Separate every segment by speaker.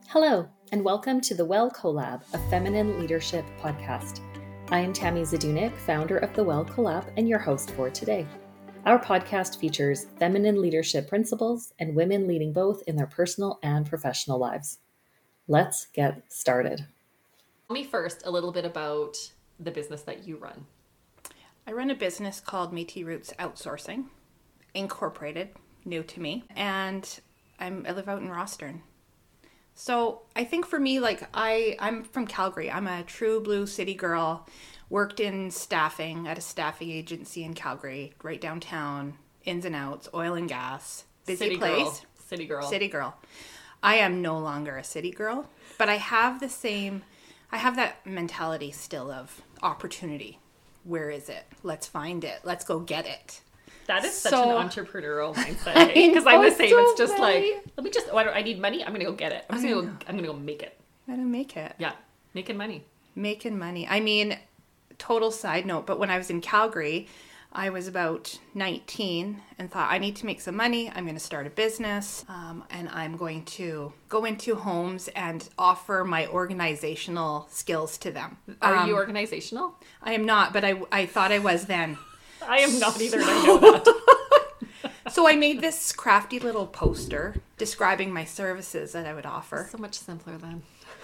Speaker 1: Hello, and welcome to the Well Collab, a feminine leadership podcast. I am Tammy Zadunik, founder of the Well Collab, and your host for today. Our podcast features feminine leadership principles and women leading both in their personal and professional lives. Let's get started. Tell me first a little bit about the business that you run.
Speaker 2: I run a business called Métis Roots Outsourcing, Incorporated, new to me, and I live out in Rostern. So I think for me, I'm from Calgary. I'm a true blue city girl, worked in staffing at a staffing agency in Calgary, right downtown, ins and outs, oil and gas, busy
Speaker 1: City
Speaker 2: place.
Speaker 1: girl. City girl.
Speaker 2: City girl. I am no longer a city girl, but I have that mentality still of opportunity. Where is it? Let's find it. Let's go get it.
Speaker 1: That is such an entrepreneurial mindset. Because I'm the same. It's just I need money. I'm going to go get it. I'm going to go make it.
Speaker 2: I'm going to make it.
Speaker 1: Yeah. Making money.
Speaker 2: I mean, total side note, but when I was in Calgary, I was about 19 and thought I need to make some money. I'm going to start a business and I'm going to go into homes and offer my organizational skills to them.
Speaker 1: Are you organizational?
Speaker 2: I am not, but I thought I was then.
Speaker 1: I am not either, and I know that.
Speaker 2: So I made this crafty little poster describing my services that I would offer.
Speaker 1: So much simpler then.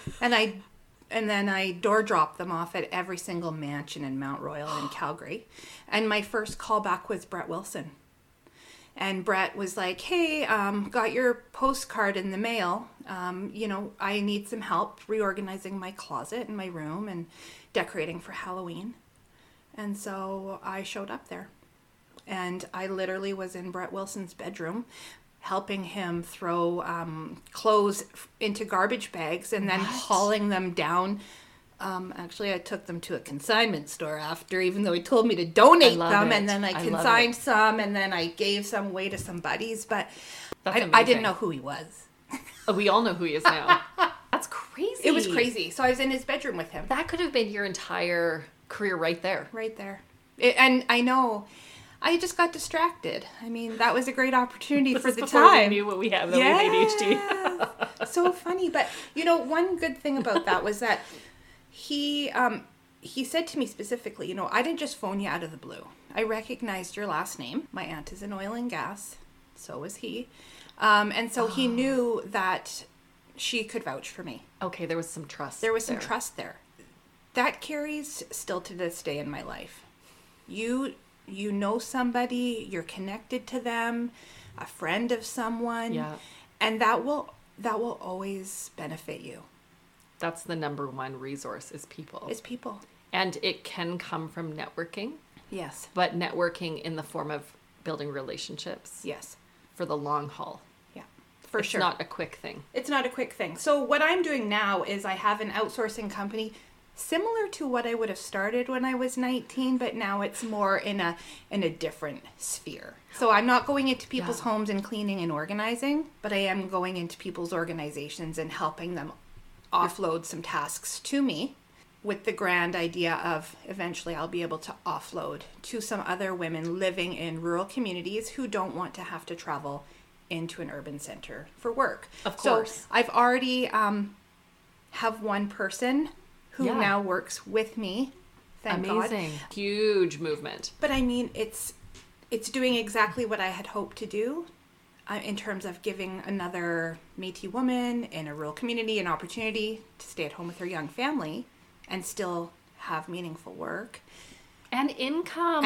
Speaker 2: And then I door dropped them off at every single mansion in Mount Royal in Calgary. And my first callback was Brett Wilson. And Brett was like, hey, got your postcard in the mail. I need some help reorganizing my closet and my room and decorating for Halloween. And so I showed up there. And I literally was in Brett Wilson's bedroom helping him throw clothes into garbage bags and then hauling them down. Actually, I took them to a consignment store after, even though he told me to donate them. And then I consigned some, and then I gave some away to some buddies. But I didn't know who he was.
Speaker 1: We all know who he is now. That's crazy.
Speaker 2: It was crazy. So I was in his bedroom with him.
Speaker 1: That could have been your entire career right there.
Speaker 2: Right there. And I know... I just got distracted. I mean, that was a great opportunity for the time.
Speaker 1: We knew what we have, that we had ADHD.
Speaker 2: So funny. But, one good thing about that was that he said to me specifically, I didn't just phone you out of the blue. I recognized your last name. My aunt is in oil and gas. So was he. And so he knew that she could vouch for me.
Speaker 1: Okay, there was some trust.
Speaker 2: There was some trust there. That carries still to this day in my life. You know somebody, you're connected to them, a friend of someone, and that will always benefit you.
Speaker 1: That's the number one resource is people.
Speaker 2: Is people.
Speaker 1: And it can come from networking.
Speaker 2: Yes.
Speaker 1: But networking in the form of building relationships.
Speaker 2: Yes.
Speaker 1: For the long haul.
Speaker 2: Yeah, for sure.
Speaker 1: It's not a quick thing.
Speaker 2: It's not a quick thing. So what I'm doing now is I have an outsourcing company similar to what I would have started when I was 19, but now it's more in a different sphere. So I'm not going into people's homes and cleaning and organizing, but I am going into people's organizations and helping them offload some tasks to me with the grand idea of eventually I'll be able to offload to some other women living in rural communities who don't want to have to travel into an urban center for work.
Speaker 1: Of course.
Speaker 2: So I've already have one person who now works with me. Thank God.
Speaker 1: Amazing. Huge movement.
Speaker 2: But I mean, it's doing exactly what I had hoped to do in terms of giving another Métis woman in a rural community an opportunity to stay at home with her young family and still have meaningful work.
Speaker 1: And income.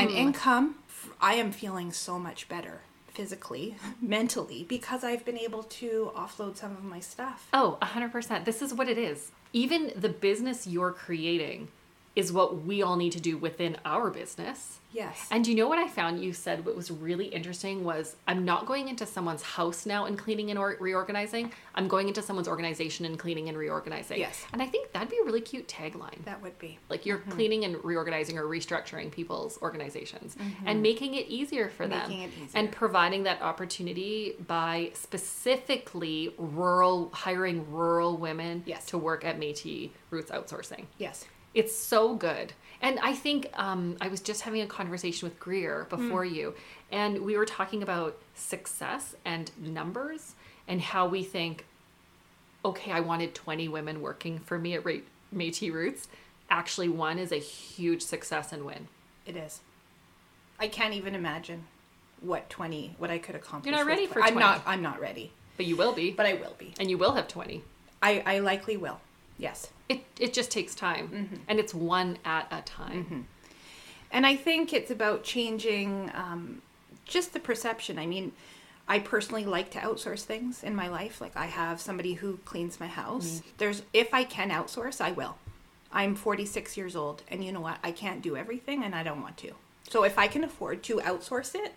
Speaker 2: I am feeling so much better physically, mentally, because I've been able to offload some of my stuff.
Speaker 1: Oh, 100%. This is what it is. Even the business you're creating is what we all need to do within our business.
Speaker 2: Yes.
Speaker 1: And you know what I found you said what was really interesting was I'm not going into someone's house now and cleaning and reorganizing. I'm going into someone's organization and cleaning and reorganizing.
Speaker 2: Yes.
Speaker 1: And I think that'd be a really cute tagline.
Speaker 2: That would be.
Speaker 1: Like you're cleaning and reorganizing or restructuring people's organizations and making it easier for them.
Speaker 2: Making it easier.
Speaker 1: And providing that opportunity by specifically hiring rural women to work at Métis Roots Outsourcing.
Speaker 2: Yes.
Speaker 1: It's so good. And I think I was just having a conversation with Greer before you, and we were talking about success and numbers and how we think okay, I wanted 20 women working for me at Métis Roots, actually one is a huge success and win.
Speaker 2: It is. I can't even imagine what I could accomplish.
Speaker 1: You're not ready
Speaker 2: with
Speaker 1: for 20.
Speaker 2: I'm not ready.
Speaker 1: But you will be.
Speaker 2: But I will be.
Speaker 1: And you will have 20.
Speaker 2: I likely will. Yes.
Speaker 1: It just takes time. And it's one at a time.
Speaker 2: And I think it's about changing just the perception. I mean, I personally like to outsource things in my life. Like I have somebody who cleans my house. If I can outsource, I will. I'm 46 years old, and you know what? I can't do everything, and I don't want to. So if I can afford to outsource it,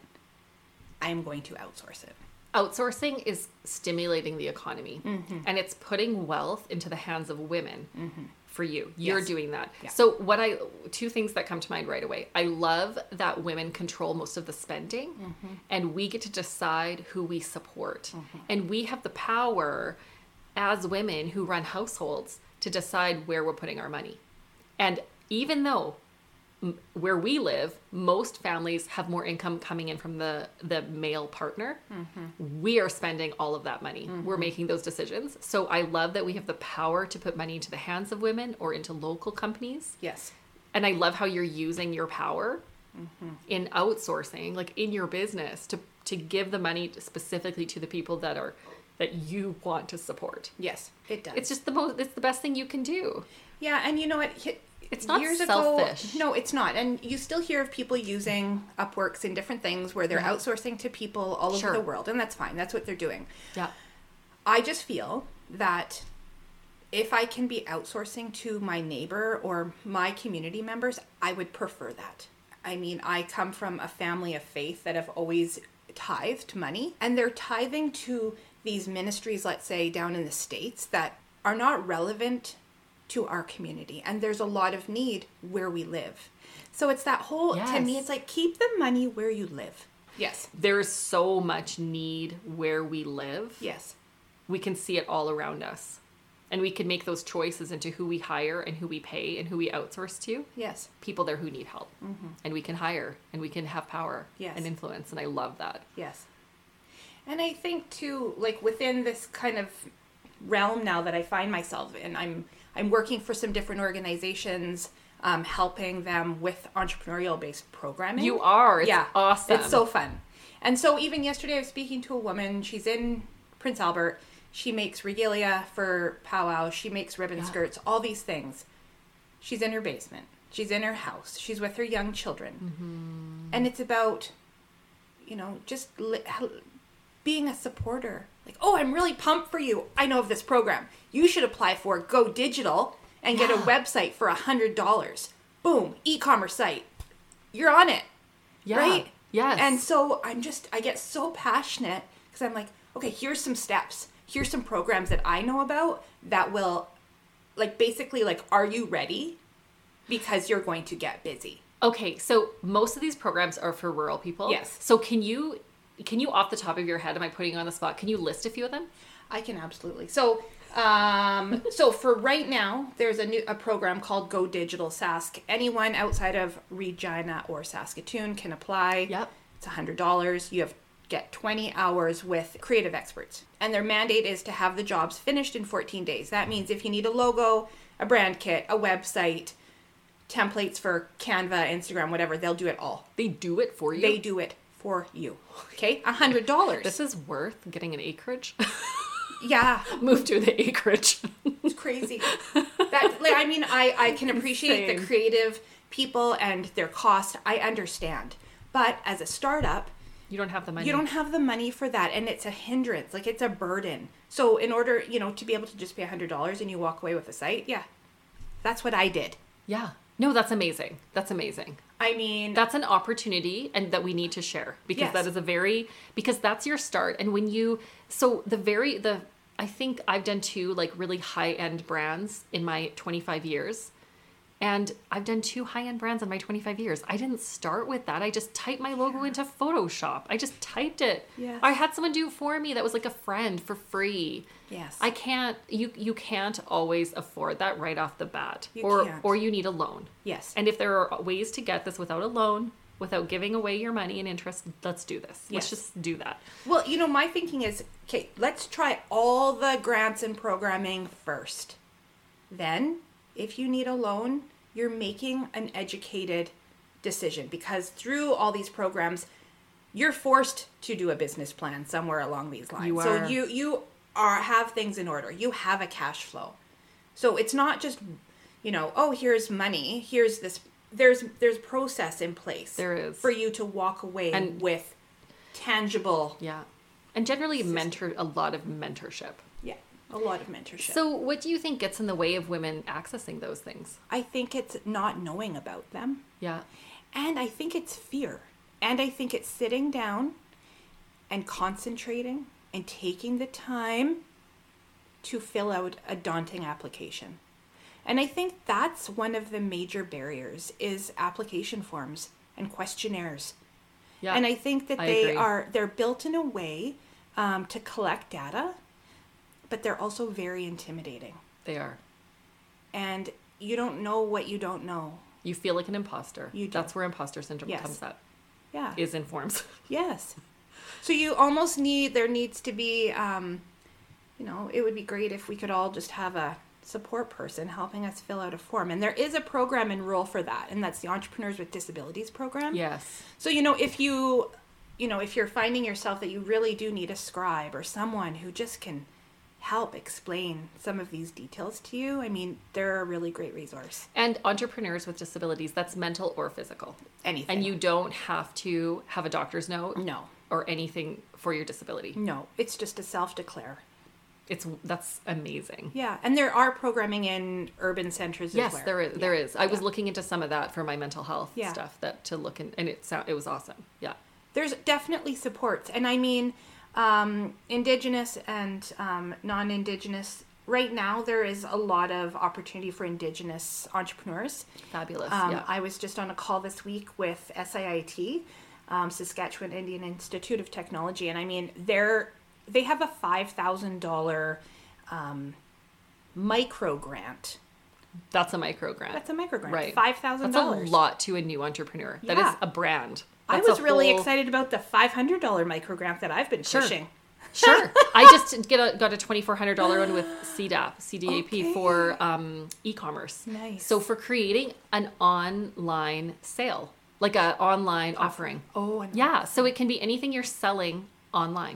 Speaker 2: I'm going to outsource it.
Speaker 1: Outsourcing is stimulating the economy, and it's putting wealth into the hands of women for you. You're doing that. Yeah. So two things that come to mind right away. I love that women control most of the spending, and we get to decide who we support. And we have the power as women who run households to decide where we're putting our money. And even though where we live, most families have more income coming in from the male partner, we are spending all of that money. We're making those decisions. So I love that we have the power to put money into the hands of women or into local companies.
Speaker 2: Yes.
Speaker 1: And I love how you're using your power in outsourcing, like in your business, to give the money specifically to the people that you want to support.
Speaker 2: Yes, it does.
Speaker 1: It's just it's the best thing you can do.
Speaker 2: Yeah, and you know what?
Speaker 1: It's not selfish.
Speaker 2: No, it's not. And you still hear of people using Upworks and different things where they're outsourcing to people all over the world, and that's fine. That's what they're doing.
Speaker 1: Yeah.
Speaker 2: I just feel that if I can be outsourcing to my neighbor or my community members, I would prefer that. I mean, I come from a family of faith that have always tithed money, and they're tithing to these ministries, let's say, down in the States that are not relevant to our community. And there's a lot of need where we live. So it's that whole, to me, it's like, keep the money where you live. Yes.
Speaker 1: There's so much need where we live.
Speaker 2: Yes.
Speaker 1: We can see it all around us. And we can make those choices into who we hire and who we pay and who we outsource to.
Speaker 2: Yes.
Speaker 1: People there who need help. And we can hire and we can have power and influence. And I love that.
Speaker 2: Yes. And I think too, like within this kind of realm now that I find myself in, I'm working for some different organizations, helping them with entrepreneurial-based programming.
Speaker 1: You are. It's awesome.
Speaker 2: It's so fun. And so even yesterday I was speaking to a woman. She's in Prince Albert. She makes regalia for powwow. She makes ribbon skirts, all these things. She's in her basement. She's in her house. She's with her young children. And it's about, just being a supporter. Like, oh, I'm really pumped for you. I know of this program. You should apply for Go Digital and get a website for $100. Boom, e-commerce site. You're on it.
Speaker 1: Yeah.
Speaker 2: Right?
Speaker 1: Yes.
Speaker 2: And so I get so passionate because I'm like, okay, here's some steps. Here's some programs that I know about that will, basically, are you ready? Because you're going to get busy.
Speaker 1: Okay, so most of these programs are for rural people.
Speaker 2: Yes.
Speaker 1: So can you off the top of your head, am I putting you on the spot? Can you list a few of them?
Speaker 2: I can absolutely. So, so for right now, there's a program called Go Digital Sask. Anyone outside of Regina or Saskatoon can apply.
Speaker 1: Yep.
Speaker 2: It's $100. You get 20 hours with creative experts. And their mandate is to have the jobs finished in 14 days. That means if you need a logo, a brand kit, a website, templates for Canva, Instagram, whatever, they'll do it all.
Speaker 1: They do it for you?
Speaker 2: They do it for you. Okay? $100.
Speaker 1: This is worth getting an acreage.
Speaker 2: Yeah.
Speaker 1: Move to the acreage.
Speaker 2: It's crazy. I can appreciate the creative people and their cost. I understand. But as a startup,
Speaker 1: you don't have the money.
Speaker 2: You don't have the money for that, and it's a hindrance. It's a burden. So in order, to be able to just pay $100 and you walk away with a site, that's what I did.
Speaker 1: Yeah. No, that's amazing. That's amazing.
Speaker 2: I mean,
Speaker 1: that's an opportunity and that we need to share because that is because that's your start. And when I think I've done 2 really high-end brands in my 25 years. And I've done 2 high-end brands in my 25 years. I didn't start with that. I just typed my logo into Photoshop. I just typed it.
Speaker 2: Yes.
Speaker 1: I had someone do it for me that was like a friend for free.
Speaker 2: Yes.
Speaker 1: I can't, you can't always afford that right off the bat.
Speaker 2: You can't.
Speaker 1: Or you need a loan.
Speaker 2: Yes.
Speaker 1: And if there are ways to get this without a loan, without giving away your money and interest. Let's do this. Let's
Speaker 2: Yes.
Speaker 1: just do that.
Speaker 2: Well, my thinking is, okay, let's try all the grants and programming first. Then, if you need a loan, you're making an educated decision, because through all these programs, you're forced to do a business plan somewhere along these lines.
Speaker 1: You
Speaker 2: So
Speaker 1: are.
Speaker 2: you have things in order. You have a cash flow. So it's not just, oh, here's money. Here's this. There's process in place.
Speaker 1: There is.
Speaker 2: For you to walk away
Speaker 1: And-
Speaker 2: with tangible.
Speaker 1: Yeah. And generally a lot of mentorship.
Speaker 2: Yeah, a lot of mentorship.
Speaker 1: So what do you think gets in the way of women accessing those things?
Speaker 2: I think it's not knowing about them.
Speaker 1: Yeah.
Speaker 2: And I think it's fear. And I think it's sitting down and concentrating and taking the time to fill out a daunting application. And I think that's one of the major barriers is application forms and questionnaires.
Speaker 1: Yeah.
Speaker 2: And I think that
Speaker 1: I
Speaker 2: they
Speaker 1: agree.
Speaker 2: they're built in a way to collect data, but they're also very intimidating.
Speaker 1: They are.
Speaker 2: And you don't know what you don't know.
Speaker 1: You feel like an imposter.
Speaker 2: You do.
Speaker 1: That's where imposter syndrome
Speaker 2: Yes.
Speaker 1: comes up.
Speaker 2: Yeah.
Speaker 1: Is in forms.
Speaker 2: Yes. So you almost there needs to be, it would be great if we could all just have a support person helping us fill out a form. And there is a program enroll for that, and that's the Entrepreneurs with Disabilities program.
Speaker 1: Yes.
Speaker 2: So, if you're finding yourself that you really do need a scribe or someone who just can help explain some of these details to you, I mean, they're a really great resource.
Speaker 1: And entrepreneurs with disabilities, that's mental or physical.
Speaker 2: Anything.
Speaker 1: And you don't have to have a doctor's note
Speaker 2: No.
Speaker 1: or anything for your disability.
Speaker 2: No, it's just a self-declare.
Speaker 1: That's amazing.
Speaker 2: Yeah, and there are programming in urban centers
Speaker 1: Yes,
Speaker 2: as well.
Speaker 1: there is. I was looking into some of that for my mental health
Speaker 2: Yeah.
Speaker 1: stuff to look in, and it was awesome. Yeah.
Speaker 2: There's definitely supports. And I mean, Indigenous and non-Indigenous, right now there is a lot of opportunity for Indigenous entrepreneurs.
Speaker 1: Fabulous.
Speaker 2: I was just on a call this week with SIIT, Saskatchewan Indian Institute of Technology, and I mean, they have a $5,000 micro grant.
Speaker 1: That's a micro grant.
Speaker 2: That's a micro grant.
Speaker 1: Right.
Speaker 2: $5,000.
Speaker 1: That's a lot to a new entrepreneur. That
Speaker 2: Yeah.
Speaker 1: is a brand.
Speaker 2: I
Speaker 1: That's
Speaker 2: was
Speaker 1: a
Speaker 2: really
Speaker 1: whole-
Speaker 2: excited about the $500 micro grant that I've been
Speaker 1: Sure.
Speaker 2: pushing.
Speaker 1: Sure. I just got a $2,400 one with CDAP
Speaker 2: Okay.
Speaker 1: for e-commerce.
Speaker 2: Nice.
Speaker 1: So for creating an online sale, like an online offering.
Speaker 2: Oh, and
Speaker 1: Yeah. So it can be anything you're selling online.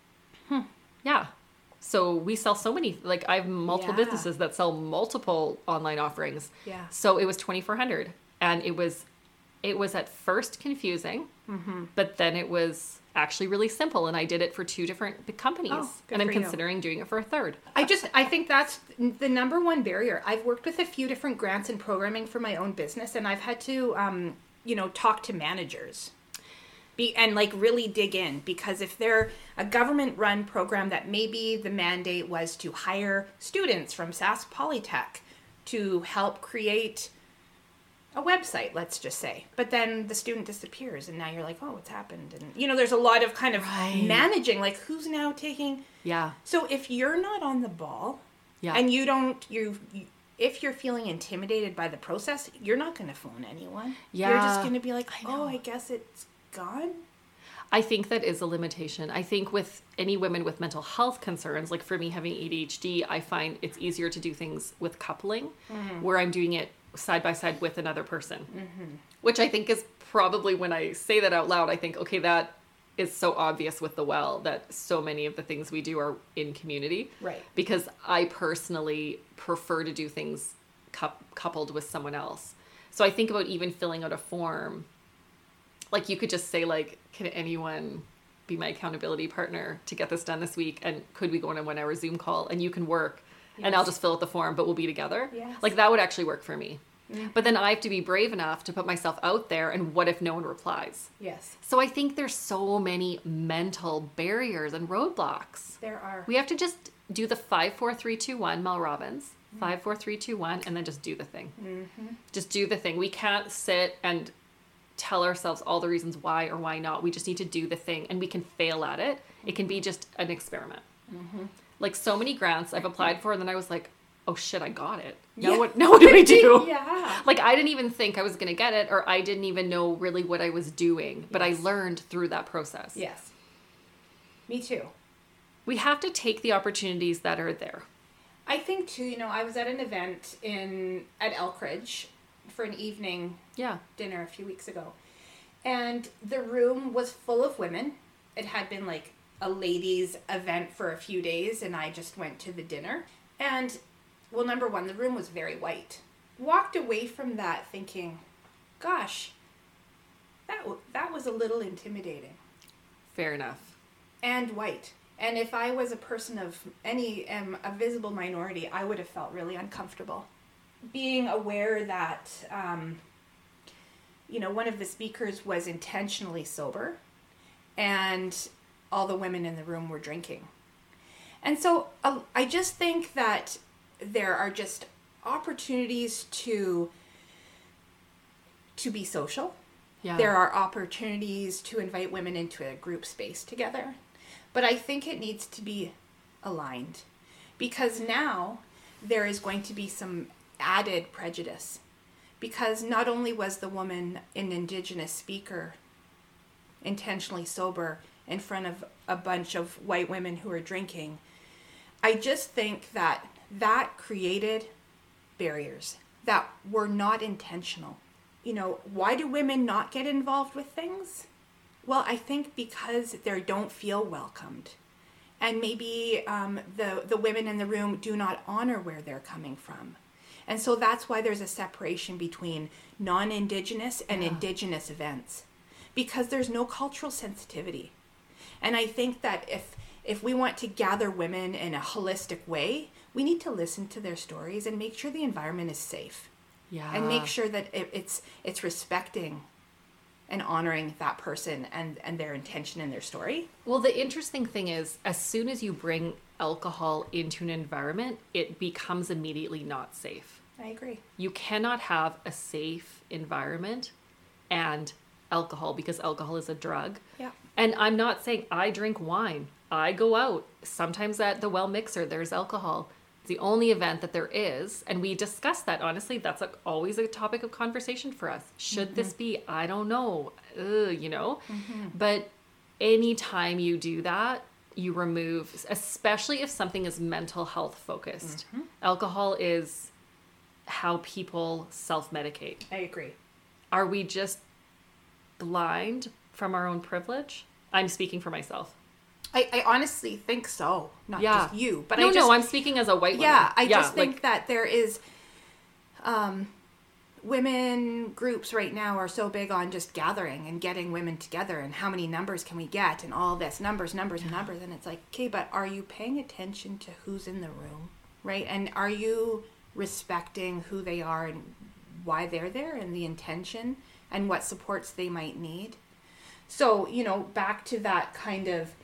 Speaker 1: Yeah. So we sell so many, like I have multiple
Speaker 2: Yeah.
Speaker 1: businesses that sell multiple online offerings.
Speaker 2: Yeah.
Speaker 1: So it was $2,400, and it was at first confusing, but then it was actually really simple, and I did it for 2 different big companies,
Speaker 2: Oh, good
Speaker 1: and I'm
Speaker 2: for you.
Speaker 1: considering doing it for a 3rd.
Speaker 2: I think that's the number one barrier. I've worked with a few different grants and programming for my own business, and I've had to, talk to managers and like really dig in, because if they're a government run program that maybe the mandate was to hire students from Sask Polytech to help create a website, let's just say, but then the student disappears and now you're like, oh, what's happened? And there's a lot of kind of
Speaker 1: Right.
Speaker 2: managing, like who's now taking.
Speaker 1: Yeah.
Speaker 2: So if you're not on the ball,
Speaker 1: Yeah.
Speaker 2: and you don't, if you're feeling intimidated by the process, you're not going to phone anyone. You're just
Speaker 1: Yeah.
Speaker 2: going to be like,
Speaker 1: I know.
Speaker 2: oh, I guess it's gone.
Speaker 1: I think that is a limitation. I think with any women with mental health concerns, like for me having ADHD, I find it's easier to do things with coupling, where I'm doing it side by side with another person, which I think is probably, when I say that out loud, I think, okay, that is so obvious with the Well, that so many of the things we do are in community.
Speaker 2: Right.
Speaker 1: Because I personally prefer to do things coupled with someone else. So I think about even filling out a form. Like you could just say, like, can anyone be my accountability partner to get this done this week? And could we go on a 1-hour Zoom call and you can work and I'll just fill out the form, but we'll be together.
Speaker 2: Yes.
Speaker 1: Like that would actually work for me. But then I have to be brave enough to put myself out there. And what if no one replies?
Speaker 2: Yes,
Speaker 1: So I think there's so many mental barriers and roadblocks.
Speaker 2: there are.
Speaker 1: We have to just do the 5, 4, 3, 2, 1, Mel Robbins, 5, 4, 3, 2, 1, and then just do the thing. Just do the thing. We can't sit and tell ourselves all the reasons why or why not. We just need to do the thing, and we can fail at it. It can be just an experiment. Like so many grants I've applied for, and then I was like,
Speaker 3: oh shit, I got it. Now what do I do?
Speaker 2: Yeah.
Speaker 3: Like, I didn't even think I was going to get it, or I didn't even know really what I was doing, but
Speaker 2: Yes.
Speaker 3: I learned through that process.
Speaker 2: Yes. Me too.
Speaker 3: We have to take the opportunities that are there.
Speaker 2: I think too, you know, I was at an event at Elkridge for an evening
Speaker 3: Yeah.
Speaker 2: dinner a few weeks ago. And the room was full of women. It had been like a ladies' event for a few days, and I just went to the dinner. And, well, number one, the room was very white. Walked away from that thinking, gosh, that was a little intimidating.
Speaker 3: Fair enough.
Speaker 2: And white. And if I was a person of a visible minority, I would have felt really uncomfortable. Being aware that, you know, one of the speakers was intentionally sober and all the women in the room were drinking. And so I just think that there are just opportunities to be social.
Speaker 3: Yeah.
Speaker 2: There are opportunities to invite women into a group space together. But I think it needs to be aligned, because now there is going to be some added prejudice, because not only was the woman an Indigenous speaker intentionally sober in front of a bunch of white women who are drinking, I just think that created barriers that were not intentional. You know, why do women not get involved with things? Well, I think because they don't feel welcomed. And maybe the women in the room do not honor where they're coming from. And so that's why there's a separation between non-Indigenous and Indigenous events. Because there's no cultural sensitivity. And I think that if we want to gather women in a holistic way, we need to listen to their stories and make sure the environment is safe.
Speaker 3: Yeah.
Speaker 2: And make sure that it's respecting and honoring that person and their intention and their story.
Speaker 3: Well, the interesting thing is, as soon as you bring alcohol into an environment, it becomes immediately not safe.
Speaker 2: I agree.
Speaker 3: You cannot have a safe environment and alcohol, because alcohol is a drug.
Speaker 2: Yeah.
Speaker 3: And I'm not saying I drink wine. I go out. Sometimes at the Well Mixer, there's alcohol. It's the only event that there is. And we discuss that. Honestly, that's always a topic of conversation for us. Should this be? I don't know. You know? But anytime you do that, you remove, especially if something is mental health focused. Alcohol is how people self-medicate.
Speaker 2: I agree.
Speaker 3: Are we just blind from our own privilege? I'm speaking for myself.
Speaker 2: I honestly think so. Not just you, but
Speaker 3: no, I'm speaking as a white woman.
Speaker 2: Yeah, I just think that there is, women groups right now are so big on just gathering and getting women together and how many numbers can we get and all this numbers. And it's like, okay, but are you paying attention to who's in the room, right? And are you respecting who they are and why they're there and the intention and what supports they might need? So, you know, back to that kind of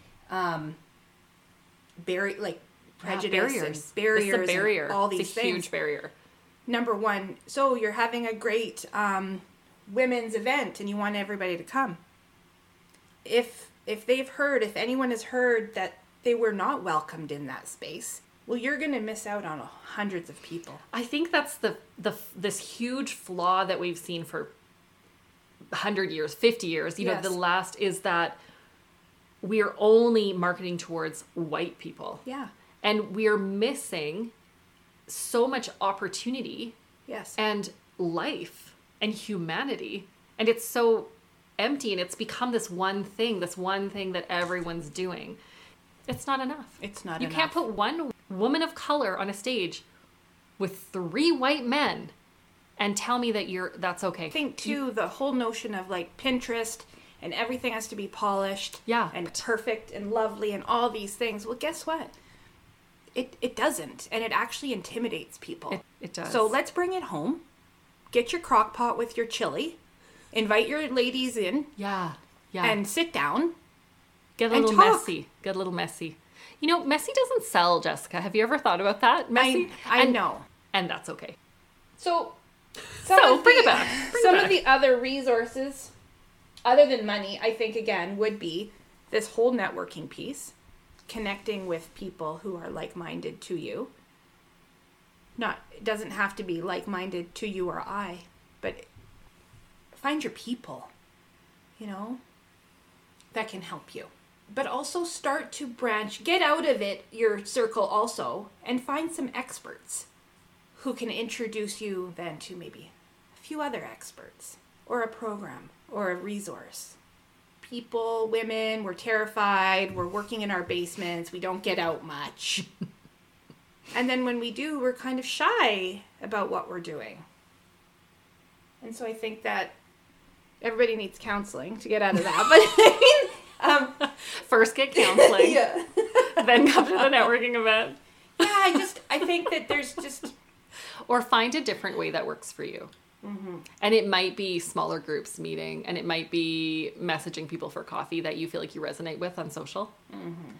Speaker 2: prejudice and barriers,
Speaker 3: it's a barrier.
Speaker 2: And all these
Speaker 3: it's a
Speaker 2: things.
Speaker 3: Huge barrier.
Speaker 2: Number one, so you're having a great women's event and you want everybody to come. If anyone has heard that they were not welcomed in that space, well, you're going to miss out on hundreds of people.
Speaker 3: I think that's this huge flaw that we've seen for 100 years, 50 years. You know, the last is that we are only marketing towards white people.
Speaker 2: Yeah.
Speaker 3: And we are missing so much opportunity.
Speaker 2: Yes.
Speaker 3: And life and humanity. And it's so empty, and it's become this one thing that everyone's doing. It's not enough.
Speaker 2: It's not
Speaker 3: You
Speaker 2: enough.
Speaker 3: can't put one woman of color on a stage with 3 white men and tell me that that's okay.
Speaker 2: I think too, the whole notion of like Pinterest and everything has to be polished and perfect and lovely and all these things. Well, guess what? It doesn't. And it actually intimidates people.
Speaker 3: It does.
Speaker 2: So let's bring it home. Get your crock pot with your chili. Invite your ladies in.
Speaker 3: Yeah.
Speaker 2: And sit down.
Speaker 3: Get a little messy. You know, messy doesn't sell, Jessica. Have you ever thought about that? Messy?
Speaker 2: I know.
Speaker 3: And that's okay.
Speaker 2: So
Speaker 3: bring it back.
Speaker 2: Some of the other resources, other than money, I think, again, would be this whole networking piece, connecting with people who are like-minded to you. it doesn't have to be like-minded to you or I, but find your people, that can help you. But also start to branch, get out of your circle also, and find some experts who can introduce you then to maybe a few other experts, or a program, or a resource. People, women, we're terrified, we're working in our basements, we don't get out much. And then when we do, we're kind of shy about what we're doing. And so I think that everybody needs counseling to get out of that. But
Speaker 3: first get counseling,
Speaker 2: yeah.
Speaker 3: then come to the networking event.
Speaker 2: Yeah, I think that there's just...
Speaker 3: Or find a different way that works for you. Mm-hmm. And it might be smaller groups meeting, and it might be messaging people for coffee that you feel like you resonate with on social. Mm-hmm.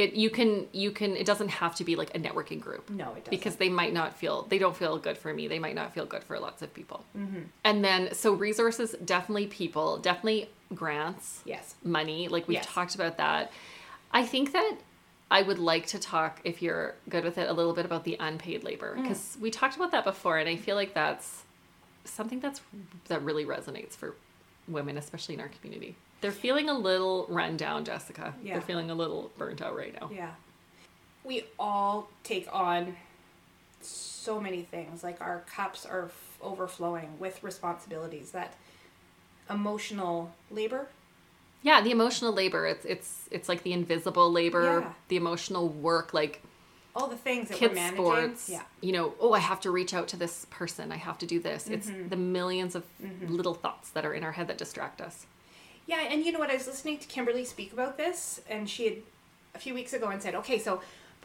Speaker 3: It doesn't have to be like a networking group.
Speaker 2: No, it doesn't.
Speaker 3: Because they don't feel good for me. They might not feel good for lots of people. Mm-hmm. And then, so resources, definitely people, definitely grants.
Speaker 2: Yes.
Speaker 3: Money, like we've talked about that. I think that I would like to talk, if you're good with it, a little bit about the unpaid labor. Because we talked about that before, and I feel like that's something that really resonates for women, especially in our community. They're feeling a little run down, Jessica. Yeah. They're feeling a little burnt out right now.
Speaker 2: Yeah. We all take on so many things. Like our cups are overflowing with responsibilities. That emotional labor.
Speaker 3: Yeah, the emotional labor. It's like the invisible labor,
Speaker 2: Yeah.
Speaker 3: the emotional work, like
Speaker 2: all the things that
Speaker 3: kids
Speaker 2: we're managing.
Speaker 3: Sports.
Speaker 2: Yeah.
Speaker 3: I have to reach out to this person. I have to do this. Mm-hmm. It's the millions of little thoughts that are in our head that distract us.
Speaker 2: Yeah, and you know what? I was listening to Kimberly speak about this, and she had a few weeks ago and said, okay, so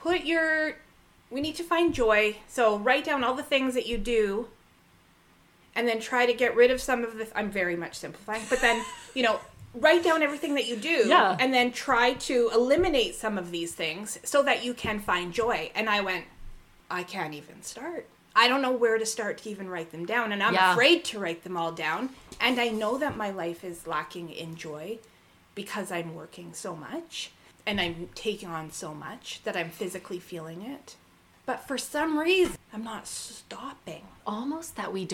Speaker 2: we need to find joy. So write down all the things that you do, and then try to get rid of some of I'm very much simplifying, but then, write down everything that you do, and then try to eliminate some of these things so that you can find joy. And I went, I can't even start. I don't know where to start to even write them down, and I'm afraid to write them all down. And I know that my life is lacking in joy because I'm working so much and I'm taking on so much that I'm physically feeling it. But for some reason, I'm not stopping.
Speaker 3: Almost that we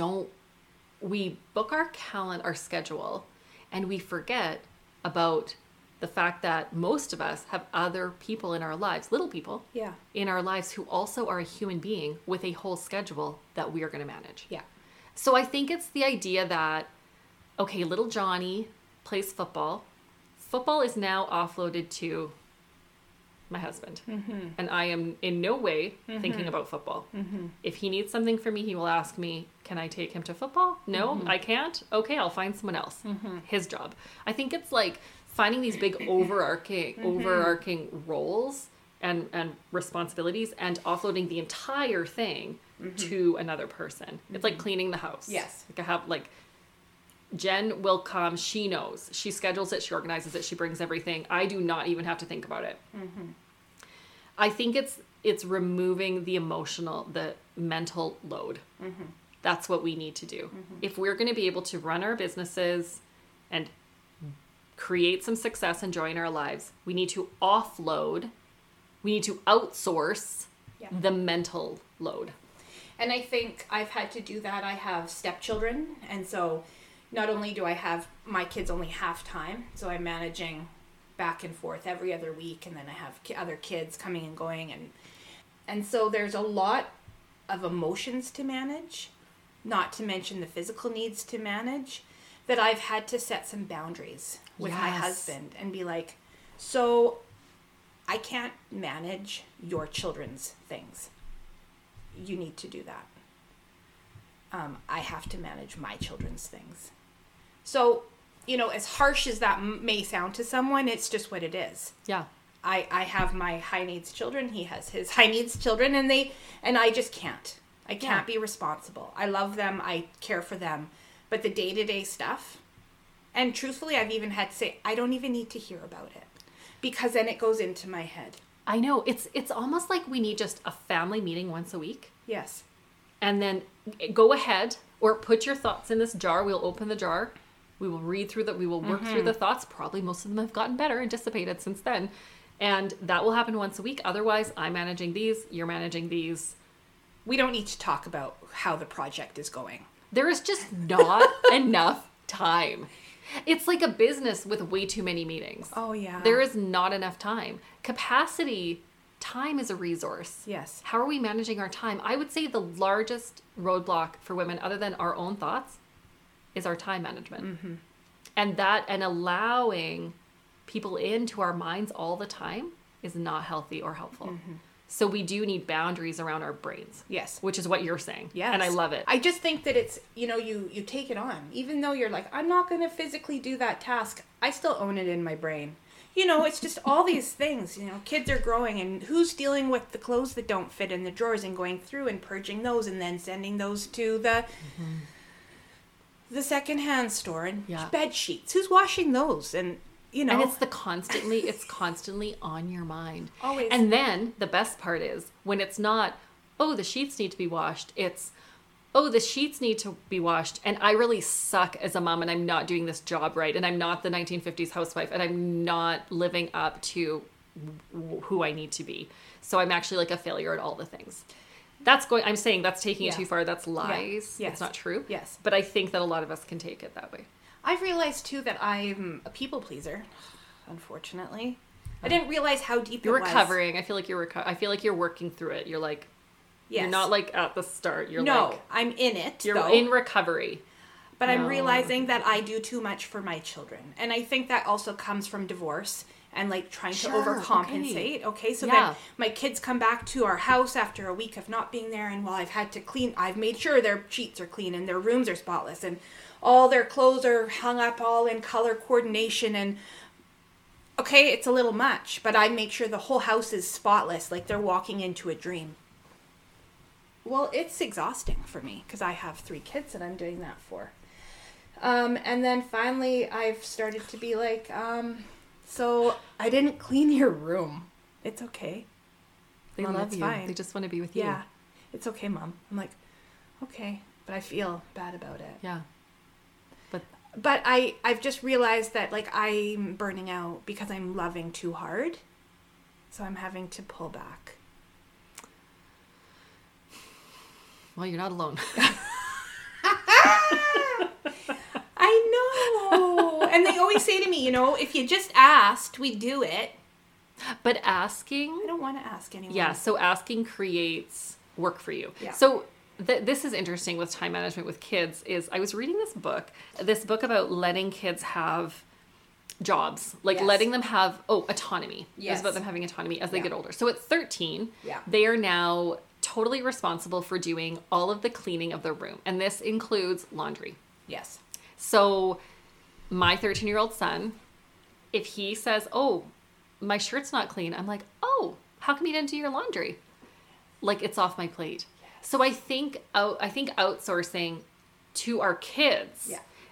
Speaker 3: book our schedule, and we forget about the fact that most of us have other people in our lives, little people in our lives, who also are a human being with a whole schedule that we are going to manage.
Speaker 2: Yeah.
Speaker 3: So I think it's the idea that, okay, little Johnny plays football. Football is now offloaded to my husband. Mm-hmm. And I am in no way thinking about football. Mm-hmm. If he needs something from me, he will ask me, can I take him to football? No, I can't. Okay, I'll find someone else. Mm-hmm. His job. I think it's like finding these big overarching roles and responsibilities and offloading the entire thing to another person. It's like cleaning the house.
Speaker 2: Yes.
Speaker 3: Like I have Jen will come, she knows. She schedules it, she organizes it, she brings everything. I do not even have to think about it. Mm-hmm. I think it's removing the mental load. Mm-hmm. That's what we need to do. Mm-hmm. If we're going to be able to run our businesses and create some success and joy in our lives, we need to offload, we need to outsource the mental load.
Speaker 2: And I think I've had to do that. I have stepchildren, and so not only do I have my kids only half time, so I'm managing back and forth every other week, and then I have other kids coming and going, and so there's a lot of emotions to manage, not to mention the physical needs to manage, that I've had to set some boundaries with my husband and be like, so I can't manage your children's things. You need to do that. I have to manage my children's things. So, as harsh as that may sound to someone, it's just what it is.
Speaker 3: Yeah.
Speaker 2: I have my high needs children. He has his high needs children, and I just can't. I can't be responsible. I love them. I care for them. But the day-to-day stuff, and truthfully, I've even had to say, I don't even need to hear about it, because then it goes into my head.
Speaker 3: I know. It's almost like we need just a family meeting once a week.
Speaker 2: Yes.
Speaker 3: And then go ahead or put your thoughts in this jar. We'll open the jar. We will read through we will work through the thoughts. Probably most of them have gotten better and dissipated since then. And that will happen once a week. Otherwise, I'm managing these, you're managing these.
Speaker 2: we don't need to talk about how the project is going.
Speaker 3: There is just not enough time. It's like a business with way too many meetings.
Speaker 2: Oh, yeah.
Speaker 3: There is not enough time. Capacity, time is a resource.
Speaker 2: Yes.
Speaker 3: How are we managing our time? I would say the largest roadblock for women, other than our own thoughts, is our time management. Mm-hmm. And allowing people into our minds all the time is not healthy or helpful. Mm-hmm. So we do need boundaries around our brains.
Speaker 2: Yes.
Speaker 3: Which is what you're saying.
Speaker 2: Yes.
Speaker 3: And I love it.
Speaker 2: I just think that it's, you take it on. Even though you're like, I'm not going to physically do that task, I still own it in my brain. It's just all these things. Kids are growing, and who's dealing with the clothes that don't fit in the drawers and going through and purging those and then sending those to the secondhand store and bed sheets. Who's washing those? And
Speaker 3: and it's constantly on your mind.
Speaker 2: Always.
Speaker 3: And then the best part is when it's not, oh, the sheets need to be washed. It's, oh, the sheets need to be washed. And I really suck as a mom, and I'm not doing this job right. And I'm not the 1950s housewife, and I'm not living up to who I need to be. So I'm actually like a failure at all the things. I'm saying that's taking it too far. That's lies.
Speaker 2: Yes.
Speaker 3: It's not true.
Speaker 2: Yes.
Speaker 3: But I think that a lot of us can take it that way.
Speaker 2: I've realized, too, that I'm a people pleaser, unfortunately. I didn't realize how deep
Speaker 3: you're
Speaker 2: it was.
Speaker 3: You're recovering. I feel like you're working through it. You're like, you're not like at the start.
Speaker 2: I'm in it,
Speaker 3: You're in recovery.
Speaker 2: But I'm realizing that I do too much for my children. And I think that also comes from divorce and like trying to overcompensate. Okay. So then my kids come back to our house after a week of not being there. And while I've had to clean, I've made sure their sheets are clean and their rooms are spotless and all their clothes are hung up all in color coordination. And okay, it's a little much, but I make sure the whole house is spotless, like they're walking into a dream. Well, it's exhausting for me because I have 3 kids that I'm doing that for. And then finally I've started to be like, so I didn't clean your room. It's okay.
Speaker 3: They
Speaker 2: Mom,
Speaker 3: love you.
Speaker 2: fine.
Speaker 3: They just want to be with you.
Speaker 2: Yeah. It's okay, Mom. I'm like, okay. But I feel bad about it.
Speaker 3: Yeah.
Speaker 2: But I've just realized that like I'm burning out because I'm loving too hard. So I'm having to pull back.
Speaker 3: Well, you're not alone.
Speaker 2: I know. And they always say to me, if you just asked, we'd do it.
Speaker 3: But asking...
Speaker 2: I don't want to ask anyone.
Speaker 3: Yeah, so asking creates work for you.
Speaker 2: Yeah.
Speaker 3: So this is interesting with time management with kids is I was reading this book about letting kids have jobs, like letting them have autonomy.
Speaker 2: Yes.
Speaker 3: It's about them having autonomy as they get older. So at 13,
Speaker 2: Yeah.
Speaker 3: they are now totally responsible for doing all of the cleaning of the room. And this includes laundry.
Speaker 2: Yes.
Speaker 3: So my 13-year-old son, if he says, oh, my shirt's not clean, I'm like, oh, how come you didn't do your laundry? Like, it's off my plate. Yes. So I think outsourcing to our kids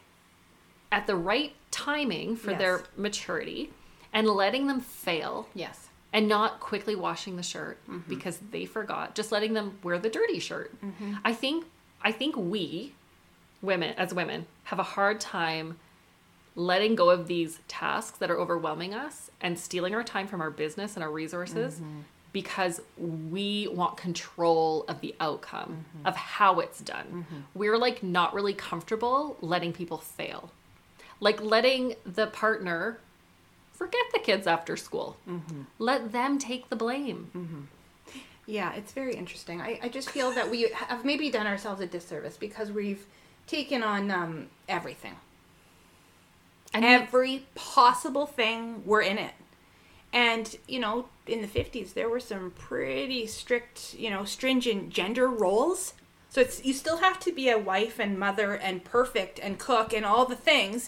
Speaker 3: at the right timing for their maturity and letting them fail.
Speaker 2: Yes.
Speaker 3: And not quickly washing the shirt because they forgot. Just letting them wear the dirty shirt. Mm-hmm. I think we, women, have a hard time letting go of these tasks that are overwhelming us and stealing our time from our business and our resources because we want control of the outcome of how it's done. Mm-hmm. We're like not really comfortable letting people fail. Like letting the partner forget the kids after school. Mm-hmm. Let them take the blame.
Speaker 2: Mm-hmm. Yeah, it's very interesting. I just feel that we have maybe done ourselves a disservice because we've taken on everything. And every possible thing, we're in it. And, in the 50s, there were some pretty strict, stringent gender roles. So you still have to be a wife and mother and perfect and cook and all the things.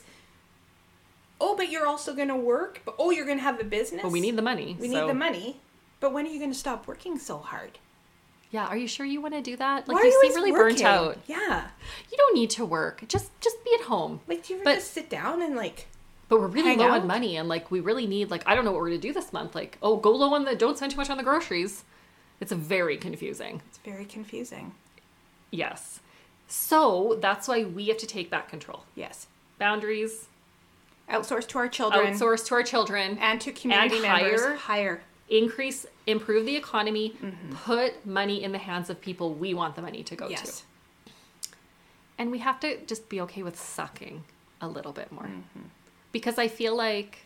Speaker 2: Oh, but you're also going to work. But you're going to have a business.
Speaker 3: But we need the money.
Speaker 2: We need the money. But when are you going to stop working so hard?
Speaker 3: Yeah, are you sure you want to do that? Like,
Speaker 2: Why
Speaker 3: you
Speaker 2: are
Speaker 3: seem really
Speaker 2: working?
Speaker 3: burnt out.
Speaker 2: Yeah.
Speaker 3: You don't need to work. Just be at home.
Speaker 2: Like, do you ever just sit down and, like...
Speaker 3: But we're really
Speaker 2: hang
Speaker 3: low
Speaker 2: out?
Speaker 3: on money, and, like, we really need, like, I don't know what we're going to do this month. Like, go low on don't spend too much on the groceries. It's very confusing.
Speaker 2: It's very confusing.
Speaker 3: Yes. So, that's why we have to take back control.
Speaker 2: Yes.
Speaker 3: Boundaries.
Speaker 2: Outsource to our children.
Speaker 3: Outsource to our children.
Speaker 2: And to community members.
Speaker 3: Hire improve the economy, put money in the hands of people we want the money to go to. And we have to just be okay with sucking a little bit more. Because I feel like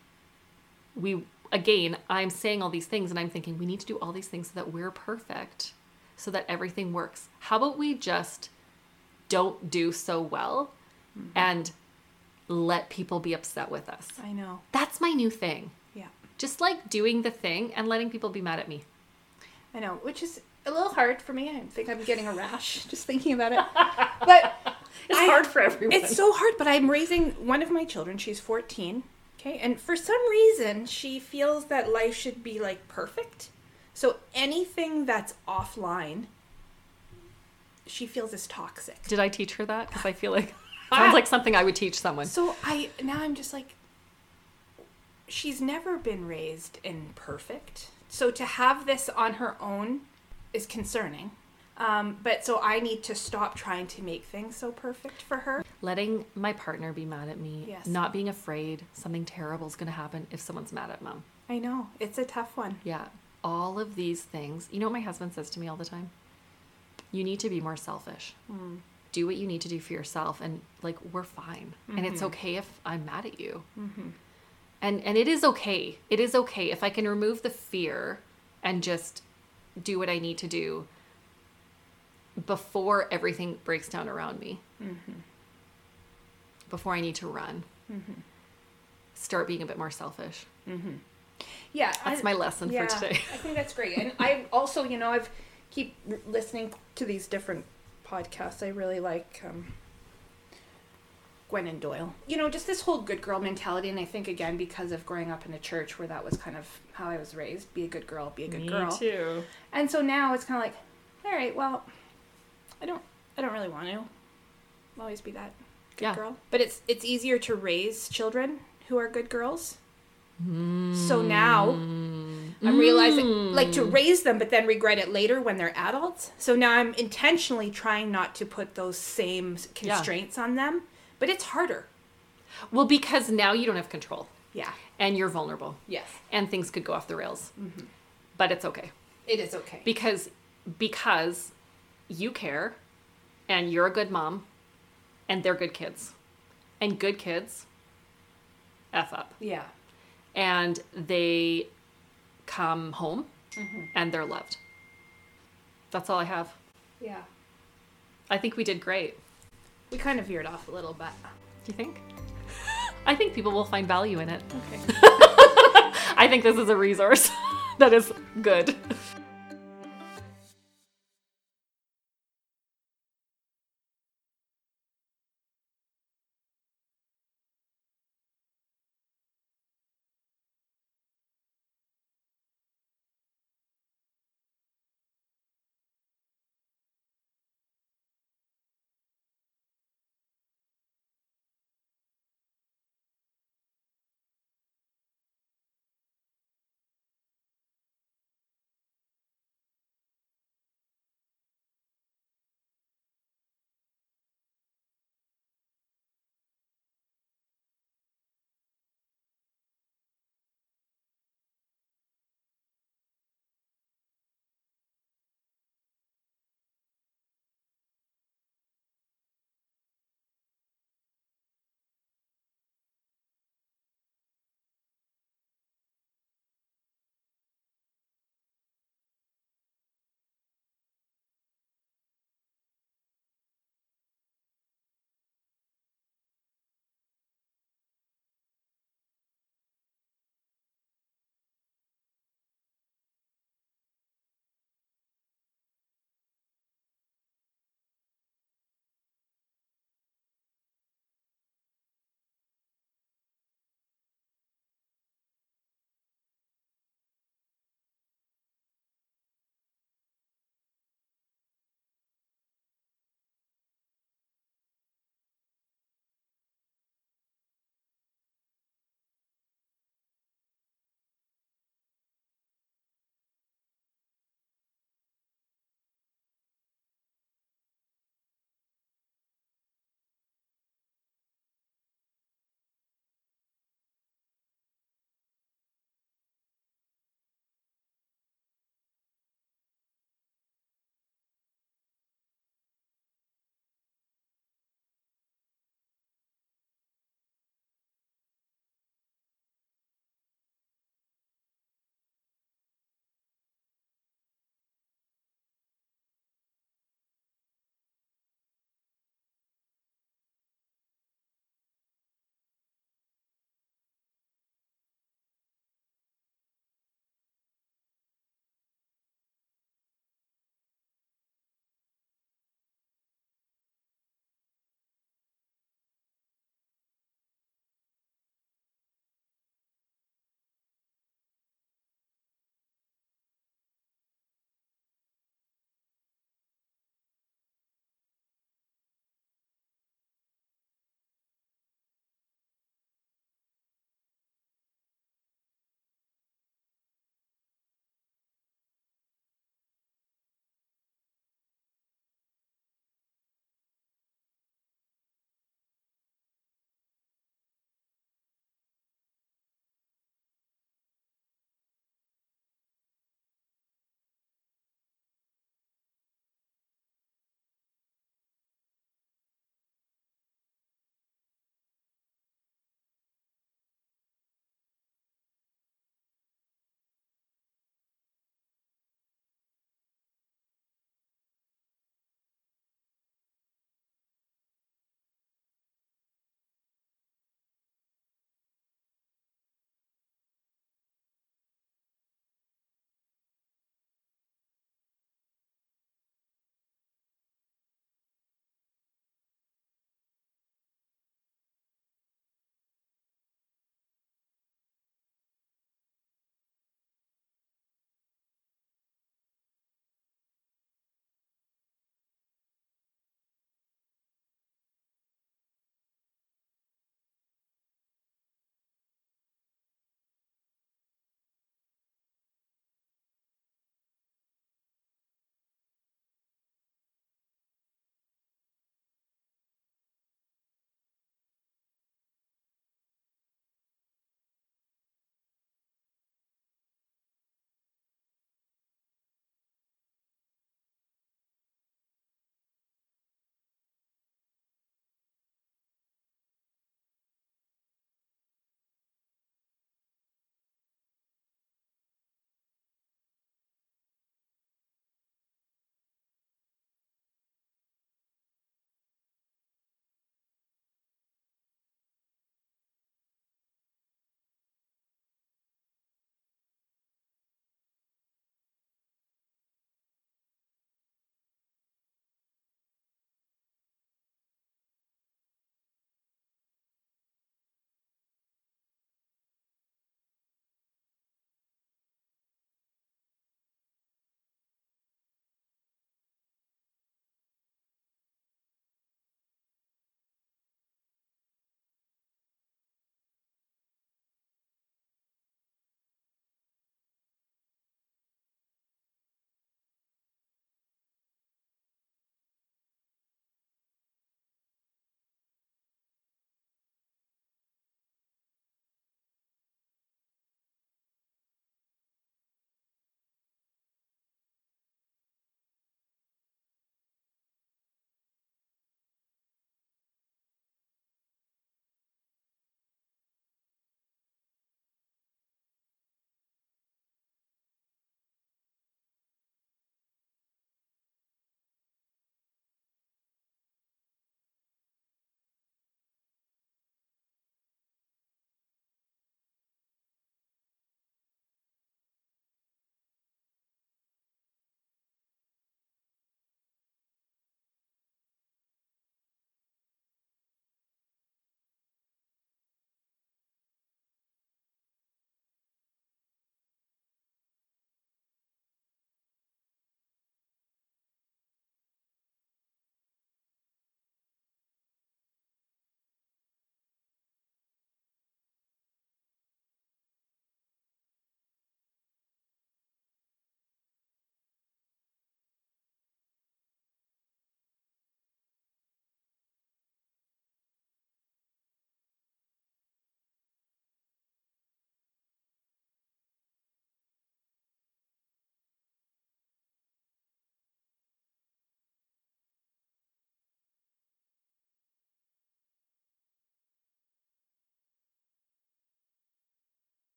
Speaker 3: I'm saying all these things and I'm thinking we need to do all these things so that we're perfect, so that everything works. How about we just don't do so well and let people be upset with us?
Speaker 2: I know.
Speaker 3: That's my new thing.
Speaker 2: Yeah.
Speaker 3: Just like doing the thing and letting people be mad at me.
Speaker 2: I know, which is a little hard for me. I think I'm getting a rash just thinking about it. But
Speaker 3: It's hard for everyone.
Speaker 2: It's so hard, but I'm raising one of my children. She's 14. Okay. And for some reason, she feels that life should be like perfect. So anything that's offline, she feels is toxic.
Speaker 3: Did I teach her that? Because I feel like sounds like something I would teach someone.
Speaker 2: So I'm just like, she's never been raised in perfect. So to have this on her own is concerning. But so I need to stop trying to make things so perfect for her.
Speaker 3: Letting my partner be mad at me,
Speaker 2: Yes.
Speaker 3: not being afraid something terrible is going to happen if someone's mad at mom.
Speaker 2: I know. It's a tough one.
Speaker 3: Yeah. All of these things. You know what my husband says to me all the time? You need to be more selfish. Do what you need to do for yourself. And like, we're fine. And it's okay if I'm mad at you. And it is okay. It is okay if I can remove the fear and just do what I need to do before everything breaks down around me. Before I need to run. Start being a bit more selfish.
Speaker 2: Yeah.
Speaker 3: That's my lesson for today.
Speaker 2: I think that's great. And I also, I've keep listening to these different podcasts. I really like Glennon Doyle. Just this whole good girl mentality. And I think, again, because of growing up in a church where that was kind of how I was raised, be a good girl, be a good girl.
Speaker 3: Me too.
Speaker 2: And so now it's kind of like, all right, well, I don't really want to always be that good girl. But it's easier to raise children who are good girls. So now I'm realizing, like, to raise them, but then regret it later when they're adults. So now I'm intentionally trying not to put those same constraints on them, but it's harder.
Speaker 3: Well, because now you don't have control.
Speaker 2: Yeah.
Speaker 3: And you're vulnerable.
Speaker 2: Yes.
Speaker 3: And things could go off the rails. But it's okay.
Speaker 2: It is okay.
Speaker 3: Because you care and you're a good mom and they're good kids. And good kids F up.
Speaker 2: Yeah.
Speaker 3: And they come home and they're loved. That's all I have.
Speaker 2: Yeah.
Speaker 3: I think we did great.
Speaker 2: We kind of veered off a little bit.
Speaker 3: Do you think? I think people will find value in it.
Speaker 2: Okay.
Speaker 3: I think this is a resource that is good.